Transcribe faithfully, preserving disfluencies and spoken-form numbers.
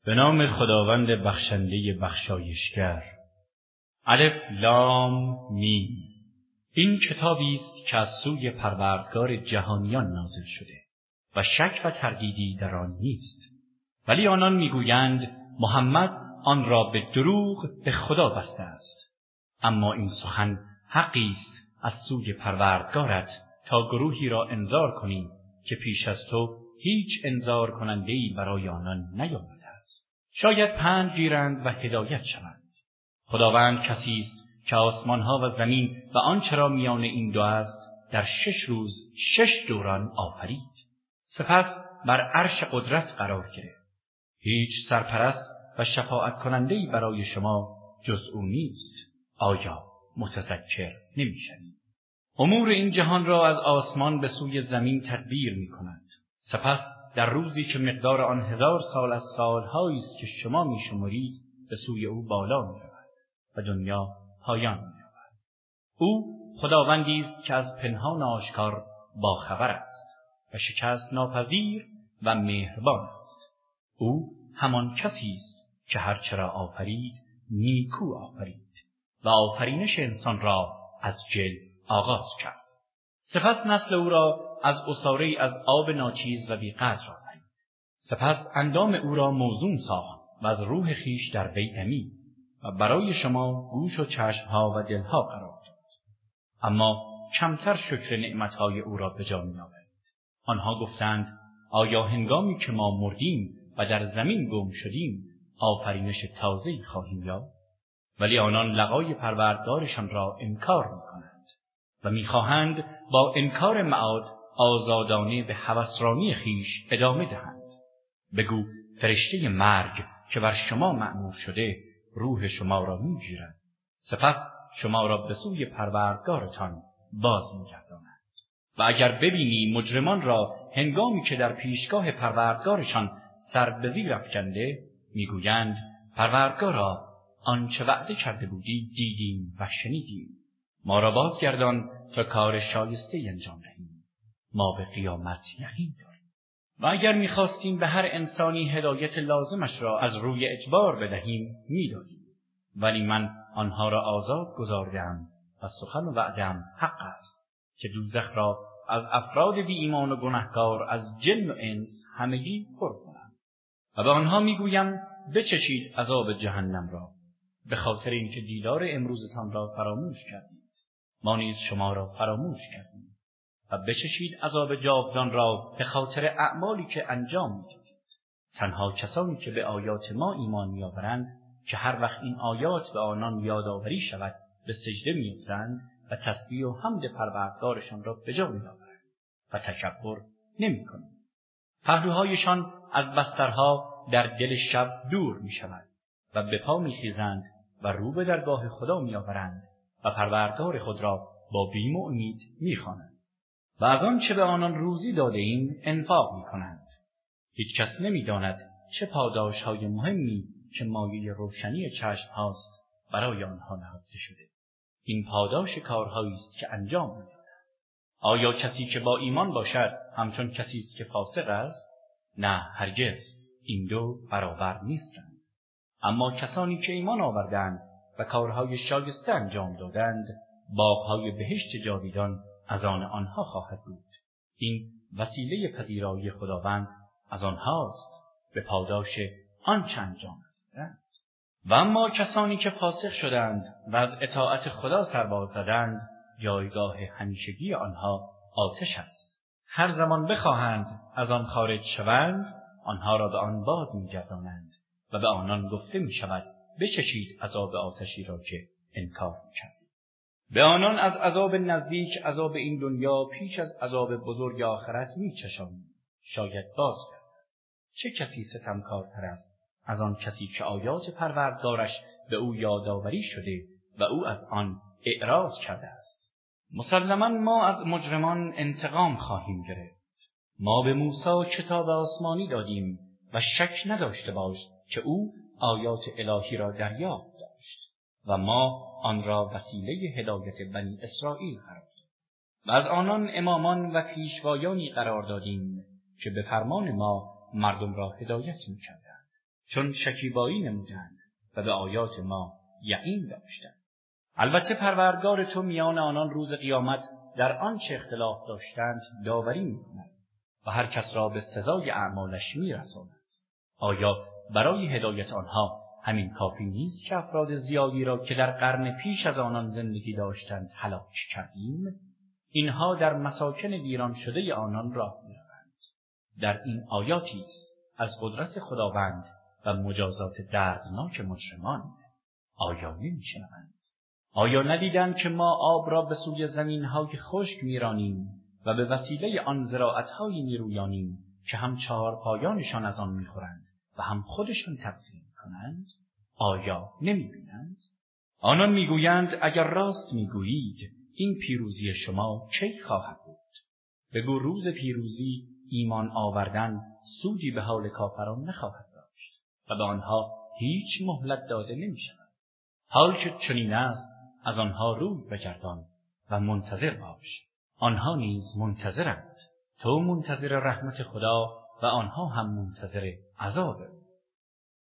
به نام خداوند بخشنده بخشایشگر. الف لام میم. این کتابی است که از سوی پروردگار جهانیان نازل شده و شک و تردیدی در آن نیست، ولی آنان میگویند محمد آن را به دروغ به خدا بسته است. اما این سخن حقی است از سوی پروردگارت تا گروهی را انذار کنی که پیش از تو هیچ انذار کننده‌ای برای آنان نیامده است. شاید پند گیرند و هدایت شوند. خداوند کسی است که آسمانها و زمین و آنچه را میان این دو است در شش روز شش دوران آفرید. سپس بر عرش قدرت قرار گرفت. هیچ سرپرست و شفاعت کننده‌ای برای شما جز او نیست. آیا متذکر نمی‌شوید؟ امور این جهان را از آسمان به سوی زمین تدبیر می‌کند. سپس در روزی که مقدار آن هزار سال از سال‌هایی است که شما می‌شمرید به سوی او بالا می‌رود و دنیا پایان می‌یابد. او خداوندی است که از پنهان آشکار باخبر است و شکست ناپذیر و مهربان است. او همان کسی است که هر چرا آفرید نیکو آفرید و آفرینش انسان را از جل آغاز کرد. سپس نسل او را از عصاره‌ای از آب ناچیز و بی‌قدر آفرید. سپس اندام او را موزون ساخت و از روح خیش در وی دمید و برای شما گوش و چشمها و دلها قرار داد. اما کمتر شکر نعمتهای او را به جا می‌آورید. آنها گفتند آیا هنگامی که ما مردیم و در زمین گم شدیم آفرینش تازه‌ای خواهیم یافت؟ ولی آنان لقای پروردگارشان را انکار می‌کنند و می‌خواهند با انکار معاد آزادانه به هوسرانی خیش ادامه دهند. بگو فرشته مرگ که بر شما مأمور شده روح شما را می‌گیرد، سپس شما را به سوی پروردگارتان باز می‌گرداند. و اگر ببینی مجرمان را هنگامی که در پیشگاه پروردگارشان سر به زیر افکنده می‌گویند پروردگارا آنچه وعده کرده بودی دیدیم و شنیدیم، ما را بازگردان تا کار شایسته انجام دهیم، ما به قیامت یقین داریم. و اگر می‌خواستیم به هر انسانی هدایت لازمش را از روی اجبار بدهیم می‌دادیم، ولی من آنها را آزاد گذاردم و سخن و وعده‌ام حق است که دوزخ را از افراد بی ایمان و گناهکار از جن و انس همگی پر کنم. و به آنها می‌گویم بچشید عذاب جهنم را، به خاطر اینکه دیدار امروزتان را فراموش کردید، ما نیز شما را فراموش کردیم. و بچشید عذاب جاودان را به خاطر اعمالی که انجام می‌دادید. تنها کسانی که به آیات ما ایمان می‌آورند که هر وقت این آیات به آنان یادآوری شود به سجده می‌افتند و تسبیح و حمد پروردگارشان را به جا می‌آورند و تکبر نمی‌کنند. پهلوهایشان از بسترها در دل شب دور می‌شود و به پا می‌خیزند و رو به درگاه خدا می‌آورند و پروردگار خود را با بیم و امید می‌خوانند و از آن چه به آنان روزی داده ایم انفاق می‌کنند. هیچ کس نمی‌داند چه پاداش‌های مهمی که مایه روشنی چشم هاست برای آنها نهفته شده. این پاداش کارهایی است که انجام می‌دهند. آیا کسی که با ایمان باشد همچون کسی است که فاسق است؟ نه هرگز، این دو برابر نیستند. اما کسانی که ایمان آوردند و کارهای شایسته انجام دادند باغ‌های بهشت جاویدان از آن آنها خواهد بود. این وسیله پذیرایی خداوند از آنهاست به پاداش آنچه انجام دادند. و اما کسانی که فاسق شدند و از اطاعت خدا سرباز زدند جایگاه همیشگی آنها آتش است. هر زمان بخواهند از آن خارج شوند آنها را به آن باز می‌گردانند و به آنان گفته می‌شود بچشید عذاب آتشی را که انکار می‌کردید. به آنان از عذاب نزدیک عذاب این دنیا پیش از عذاب بزرگ آخرت می‌چشانیم، شاید باز گردد. چه کسی ستمکارتر است از آن کسی که آیات پروردگارش به او یادآوری شده و او از آن اعراض کرده است. مسلماً ما از مجرمان انتقام خواهیم گرفت. ما به موسی کتاب آسمانی دادیم و شک نداشته باش که او آیات الهی را دریافت داشت و ما آن را وسیله هدایت بنی اسرائیل قرار دادیم و از آنان امامان و پیشوایانی قرار دادیم که به فرمان ما مردم را هدایت می‌کردند. چون شکیبایی نمودند و به آیات ما یقین داشتند. البته پروردگار تو میان آنان روز قیامت در آنچه اختلاف داشتند داوری می‌کند و هر کس را به سزای اعمالش می‌رساند. آیا برای هدایت آنها همین کافی نیست که افراد زیادی را که در قرن پیش از آنان زندگی داشتند هلاک کردیم؟ اینها در مساکن ویران شده آنان راه می‌روند. در این آیاتی است از قدرت خداوند و مجازات دردناک مجرمان. آیا نمی‌شنوند؟ آیا ندیدند که ما آب را به سوی زمین‌های خشک می‌رانیم و به وسیله آن زراعت‌هایی می‌رویانیم که هم چهار پایانشان از آن می‌خورند و هم خودشان تغذیه می‌کنند؟ آیا نمی‌بینند؟ آنان می‌گویند اگر راست می‌گویید این پیروزی شما کی خواهد بود؟ بگو روز پیروزی ایمان آوردن سودی به حال کافران نخواهد داشت و به آنها هیچ مهلت داده نمی‌شود. حال که چنین است از آنها روی بگردان و منتظر باش. آنها نیز منتظرند. تو منتظر رحمت خدا و آنها هم منتظر عذاب